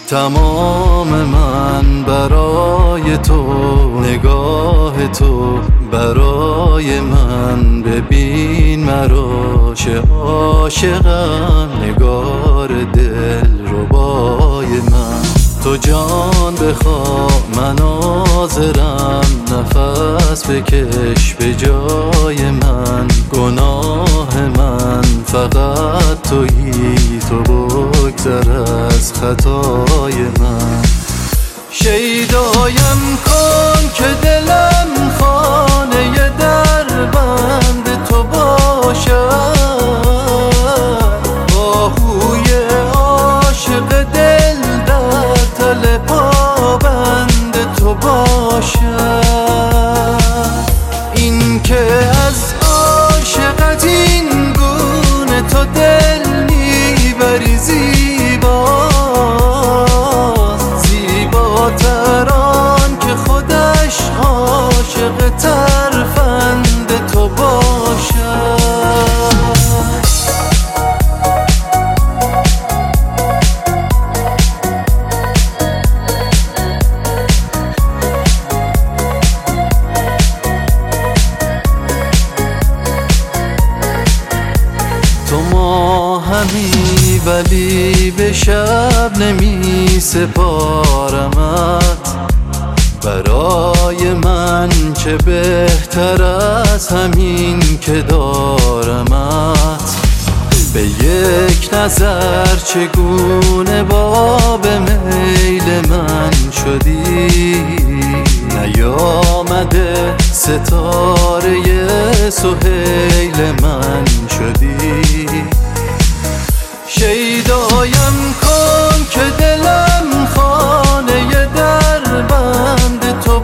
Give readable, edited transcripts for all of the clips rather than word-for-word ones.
تمام من برای تو، نگاه تو برای من. ببین مرا چه عاشقم، نگار دل ربای من. تو جان بخوا من حاضرم، نفس بکش به جای من. گناه من فقط تویی، تو بگذر از خطای من. شیدایم کن که دلم خانه در بند تو باشد، آهوی عاشق دل در تل پابند تو باشد. این که از عاشقت این گونه تو دل میبری زیباست، زیباتر آن که خودش عاشق ترفند تو باشد. تو ماهمی ولی به شب نمی سپارمت، برای من چه بهتر از همین که دارمت. به یک نظر چگونه باب میل من شدی، نیامده ستاره سهیل من شدی. شیدایم کن که دلم خانه در بند تو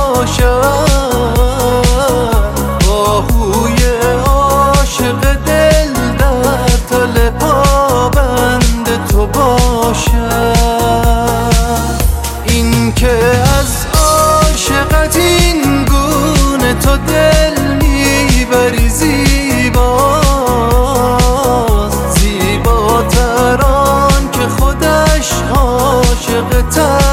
باشد، آهوی عاشق دل در تل پابند تو باشد. این که از عاشقت این گونه تو دل میبری زیباست، زیباتر آن که خودش عاشق